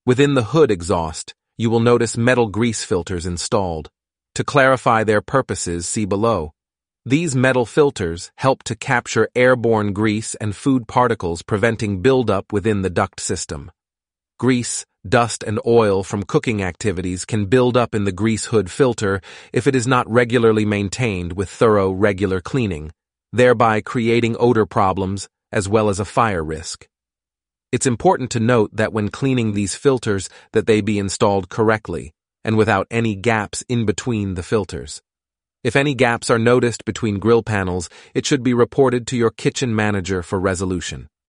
Within the hood exhaust, you will notice metal grease filters installed. To clarify their purposes, see below. These metal filters help to capture airborne grease and food particles, preventing buildup within the duct system. Grease, dust, and oil from cooking activities can build up in the grease hood filter if it is not regularly maintained with thorough, regular cleaning, thereby creating odor problems as well as a fire risk. It's important to note that when cleaning these filters that they be installed correctly and without any gaps in between the filters. If any gaps are noticed between grill panels, it should be reported to your kitchen manager for resolution.